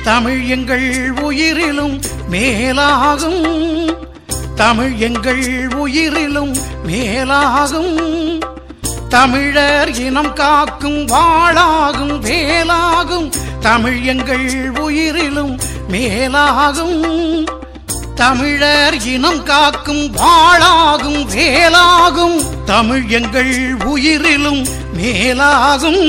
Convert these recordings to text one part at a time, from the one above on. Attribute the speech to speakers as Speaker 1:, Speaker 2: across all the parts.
Speaker 1: தமிழ் எங்கள் உயிரிலும் மேலாகும். தமிழ் எங்கள் உயிரிலும் மேலாகும். தமிழர் இனம் காக்கும் வாளாகும் வேலாகும். தமிழ் எங்கள் உயிரிலும் மேலாகும். தமிழர் இனம் காக்கும் வாளாகும் வேலாகும். தமிழ் எங்கள் உயிரிலும் மேலாகும்.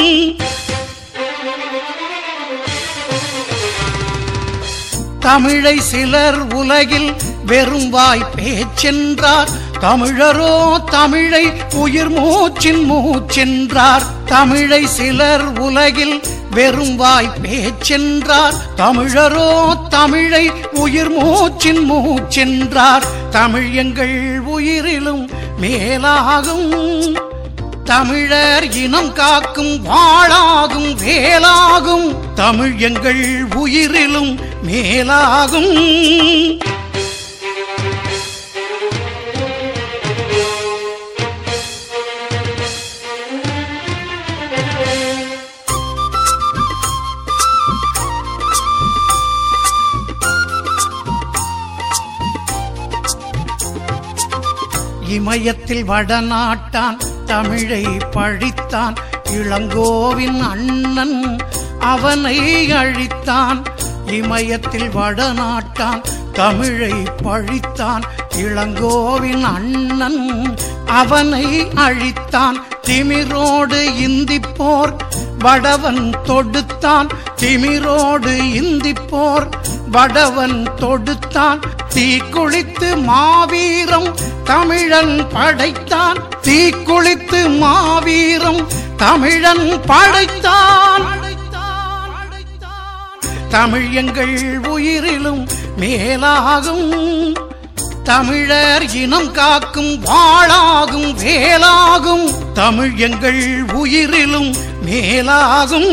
Speaker 1: தமிழை சிலர் உலகில் வெறும் வாய் பேச்சென்றார். தமிழரோ தமிழை உயிர் மூச்சின் மூச்சென்றார். தமிழை சிலர் உலகில் வெறும் வாய் பேச்சென்றார். தமிழரோ தமிழை உயிர் மூச்சின் மூச்சென்றார். தமிழ் எங்கள் உயிரிலும் மேலாகும். தமிழர் இனம் காக்கும் வாளாகும் வேலாகும். தமிழ் எங்கள் உயிரிலும் மேலாகும். இமயத்தில் வடநாட்டான் தமிழை பழித்தான். இளங்கோவின் அண்ணன் அவனை அழித்தான். இமயத்தில் வடநாட்டான் தமிழை பழித்தான். இளங்கோவின் அண்ணன் அவனை அழித்தான். திமிரோடு இந்திப்போர் வடவன் தொடுத்தான். திமிரோடு இந்திப்போர் வடவன் தொடுத்தான். தீக்குளித்து மாவீரம் தமிழன் படைத்தான். தீக்குளித்து மாவீரம் தமிழன் படைத்தான். தமிழ் எங்கள் உயிரிலும் மேலாகும். தமிழர் இனம் காக்கும் வாளாகும் வேலாகும். தமிழ் எங்கள் உயிரிலும் மேலாகும்.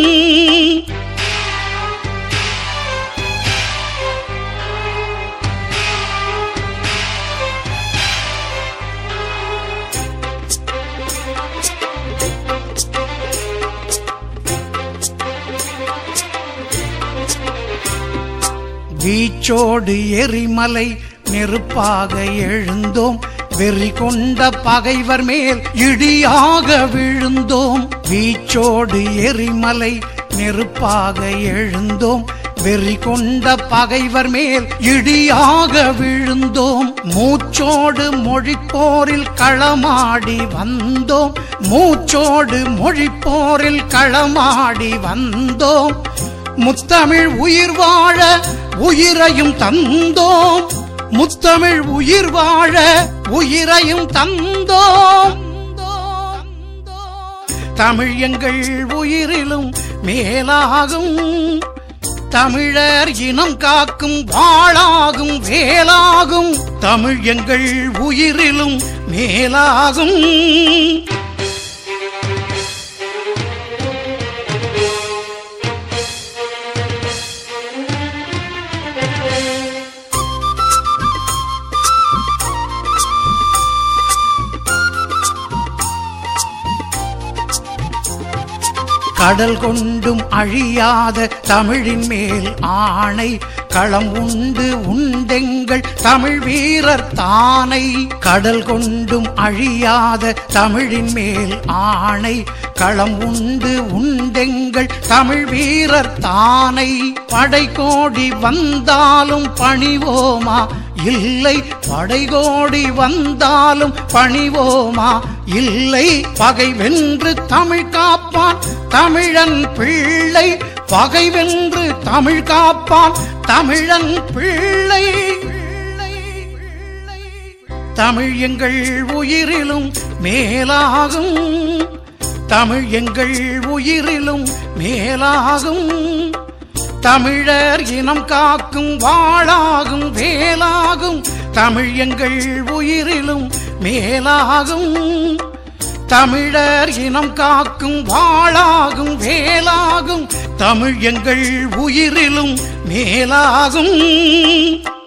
Speaker 1: வீச்சோடு எரிமலை நெருப்பாக எழுந்தோம். வெறி கொண்ட பகைவர் மேல் இடியாக விழுந்தோம். வீச்சோடு எரிமலை நெருப்பாக எழுந்தோம். வெறி கொண்ட பகைவர் மேல் இடியாக விழுந்தோம். மூச்சோடு மொழிப்போரில் களமாடி வந்தோம். மூச்சோடு மொழிப்போரில் களமாடி வந்தோம். முத்தமிழ் உயிர் வாழ உயிரையும் தந்தோம். முத்தமிழ் உயிர் வாழ உயிரையும் தந்தோம். தமிழ் எங்கள் உயிரிலும் மேலாகும். தமிழர் இனம் காக்கும் வாளாகும் வேலாகும். தமிழ் எங்கள் உயிரிலும் மேலாகும். கடல் கொண்டும் அழியாத தமிழின் மேல் ஆணை. களம் உண்டு உண்டெங்கள் தமிழ் வீரர் தானை. கடல் கொண்டும் அழியாத தமிழின் மேல் ஆணை. களம் உண்டு உண்டெங்கள் தமிழ் வீரர் தானை. படைகோடி வந்தாலும் பணிவோமா இல்லை. படைகோடி வந்தாலும் பணிவோமா இல்லை. பகை வென்று தமிழ் காப்பான் தமிழன் பிள்ளை. பகை வென்று தமிழ் காப்பான் தமிழன் பிள்ளை. தமிழ் எங்கள் உயிரிலும் மேலாகும். தமிழ் எங்கள் உயிரிலும் மேலாகும். தமிழர் இனம் காக்கும் வாளாகும் வேலாகும். தமிழ் எங்கள் உயிரிலும் மேலாகும். தமிழர் இனம் காக்கும் வாளாகும் வேலாகும். தமிழ் எங்கள் உயிரிலும் மேலாகும்.